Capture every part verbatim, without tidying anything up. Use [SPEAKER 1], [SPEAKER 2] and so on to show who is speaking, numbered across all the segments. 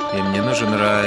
[SPEAKER 1] Им не нужен рай,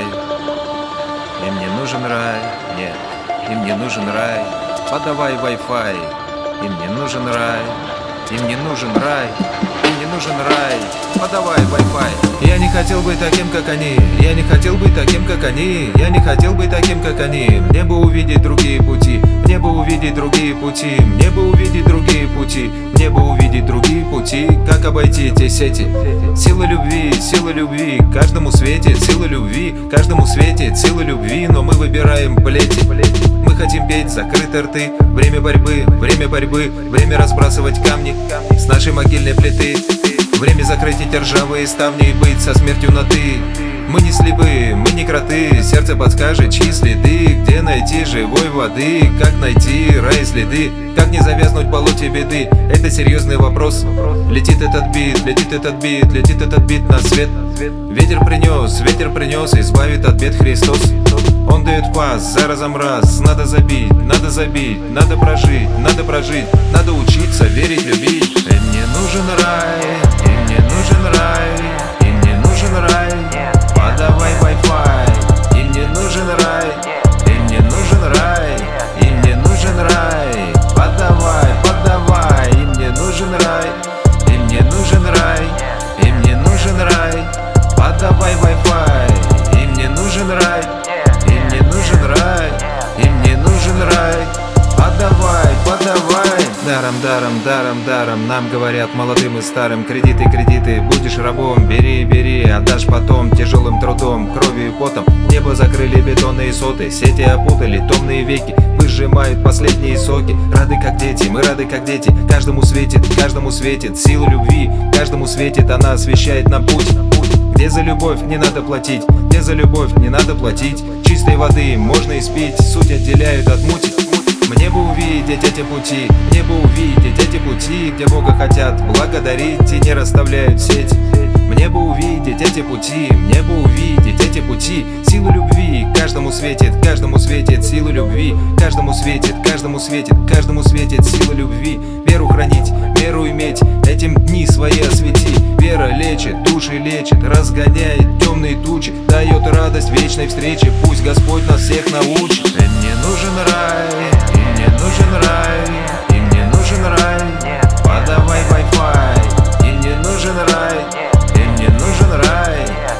[SPEAKER 1] им не нужен рай, нет, им не нужен рай, подавай Wi-Fi. Им не нужен рай, им не нужен рай, им не нужен рай, подавай Wi-Fi. Я не хотел быть таким, как они, я не хотел быть таким, как они, я не хотел быть таким, как они. Мне бы увидеть другие пути, мне бы увидеть другие пути, мне бы увидеть другие пути, мне бы увидеть другие пути, как обойти эти сети. Сила любви, сила любви, каждому светит, сила любви, каждому светит, сила любви, но мы выбираем плети. Мы хотим петь закрытые рты, время борьбы, время борьбы, время разбрасывать камни с нашей могильной плиты. Время закрыть эти ржавые ставни и быть со смертью на ты. Мы не слепы, мы не кроты, сердце подскажет, чьи следы, где найти живой воды, как найти рай следы, как не завязнуть в болоте беды. Это серьезный вопрос. Летит этот бит, летит этот бит, летит этот бит на свет. Ветер принес, ветер принес, избавит от бед Христос. Он дает пас за разом раз. Надо забить, надо забить, надо прожить, надо прожить, надо учиться, верить, любить. Им не нужен рай, им не нужен рай, им не нужен рай, подавай Wi-Fi. Им не нужен рай, им не нужен рай, им не нужен рай, подавай, подавай. Им не нужен рай, им не нужен рай, им не нужен рай, подавай Wi-Fi. Им не нужен рай, им не нужен рай, им не нужен рай, подавай, подавай. Даром, даром, даром, даром нам говорят молодым и старым: кредиты, кредиты, будешь рабом, бери, бери, отдашь потом тяжелым трудом, кровью и потом. Небо закрыли бетонные соты, сети опутали томные веки, выжимают последние соки. Рады как дети, мы рады как дети, каждому светит, каждому светит сила любви, каждому светит, она освещает нам путь. Где за любовь не надо платить, где за любовь не надо платить, чистой воды можно испить, суть отделяют от мути. Мне бы увидеть эти пути, мне бы увидеть эти пути, где Бога хотят благодарить и не расставляют сеть. Мне бы увидеть эти пути, мне бы увидеть эти пути, силу любви, каждому светит, каждому светит сила любви, каждому светит, каждому светит, каждому светит сила любви. Веру хранить, веру иметь, этим дни свои освети. Вера лечит, души лечит, разгоняет темные тучи, дает радость вечной встречи. Пусть Господь нас всех научит. Им не нужен рай, им не нужен рай, им не нужен рай, подавай Wi-Fi. Им не нужен рай, им не нужен рай,